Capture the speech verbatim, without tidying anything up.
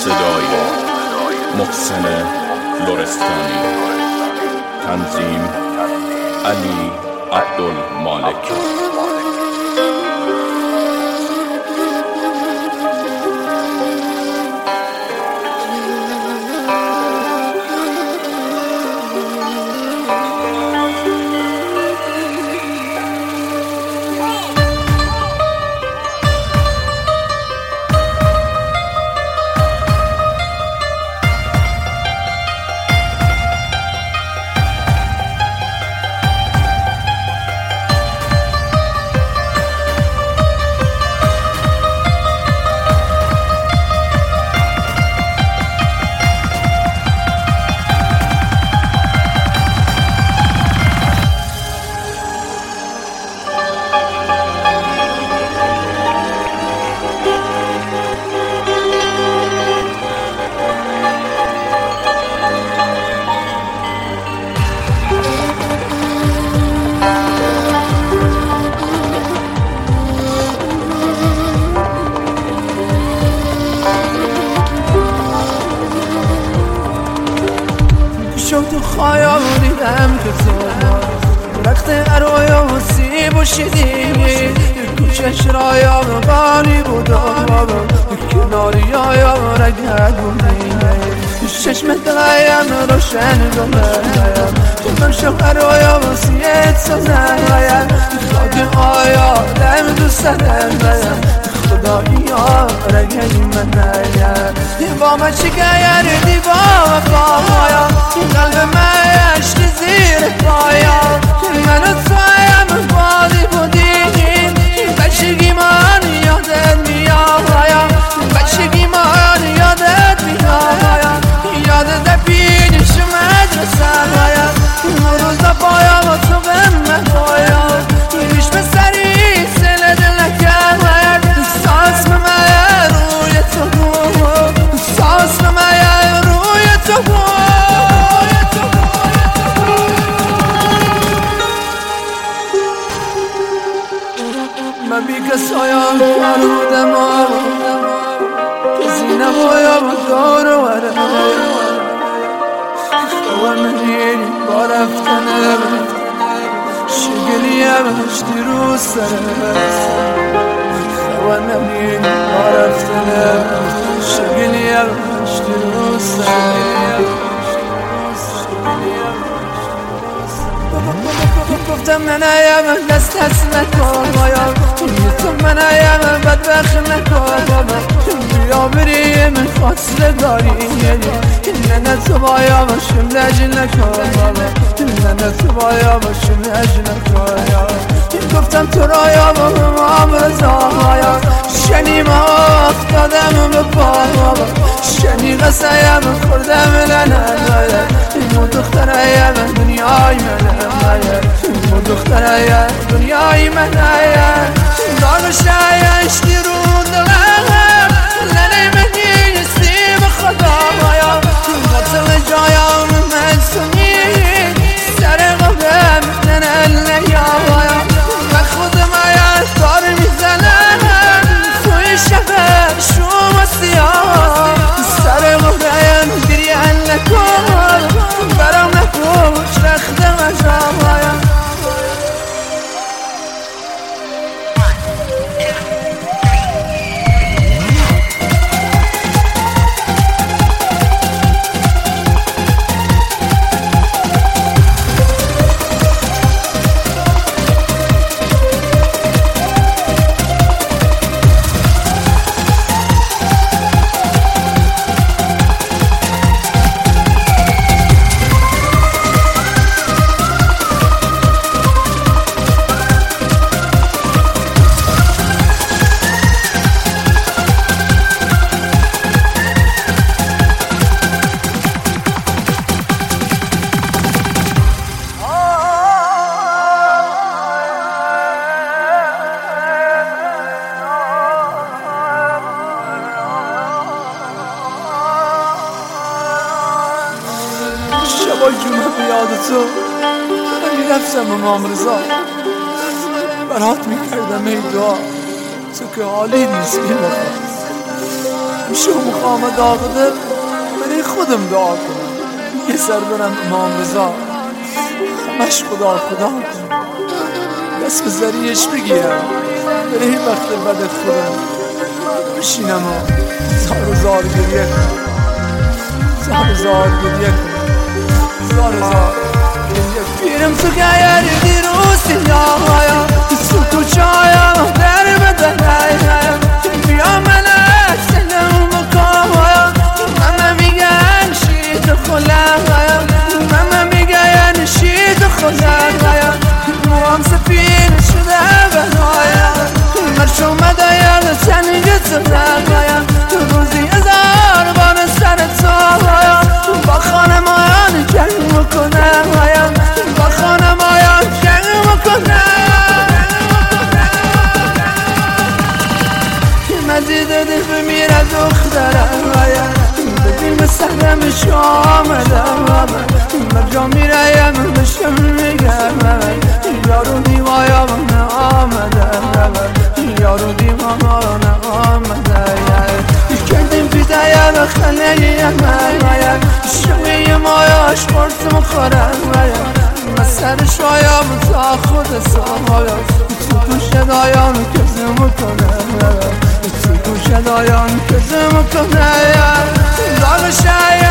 صدای محسن لرستانی، تنظیم علی عبدالمالک. تو خیال دیدم که تو رخت ارویا و سیب و شیدینی کوچش را یا غالی بود و کناری یا رگه بودی چشم دلایم روشن گمرایم من شب ارویا و سیب سازم خاک آیا دم دوست دارم خدایی ها رگه من نیم با من چگه دی با وفایا قلب من عشق زیر پایا من و تویم بادی بودیم بچگی من یادت میایم بچگی من یادت میایم یادت بینش مدرسه هایم روزا پایا و تو به من پایا بیش به سری سل دل نکرد ساس به من روی تو بود ساس به من روی تو بود من بی کسایم فرودم کسی نبایم دار و ورم خواهم منین با رفتنم شگلیم هشتی رو سرم خواهم منین با رفتنم شگلیم هشتی رو سرم گفتم من ایم دست دست نکن بایم تو من ایم بدبخت نکن بابا بیا بریم فاصله داریم نه نه تو بایم شم لجل نکن بابا نه نه تو بایم شم لجل نکن گفتم تو رایم و هم رضایم شنی ما افتادم به پا بابا شنی قصایم خوردم لنه اینو دخترایم دنیای منه اینو دخترایم دنیای منه دانش عشقی رو دلم لنه منی سیم خدایا قتل جایم من سنی سر قبم لنه لیایا و خودم عیش دار میزنم توی شهر شما سیاه سر قبم گریان نکن برام نکوش رختم اجاوایا شبای جمعه بیاد تو میرفتم امام رضا برات میکردم ای دعا تو که حالی نیستی بخواه میشه مقام داغده برای خودم دعا کنم، یه سر برم امام رضا همش خدا خدا کنم، دست به ذریعش بگیرم برای وقت بد خودم بشینم و زار زار گریه کنم، زار زار گریه کنم، زار زار گریه کنم. پیرم تو گیر دیروز سیاهایم تو کوچه‌هایم در بدنهایم بیا ملک سلام بکنم، ماما میگن شید خلاهایم، ماما میگن شید خلاهایم، موام سفید شده بهایم، مرش اومده یاد سنگ زدهایم، روزی هزار بار سر تاهایم، با خانمان جنگ میکنم، با خانمان جنگ میکنم. مزید دل بمیره دخترم بدین به سهرم شامدم مرجا میرایم بشم میگم یارو دیوایم نامدم یارو دیوام نامده کردیم بیدایم خلییم شوی مایاش خورتم خورم مسر شایم تا خود سایم تو گوش دایم کزم کنم تو گوش دایم کزم کنم داغ شایم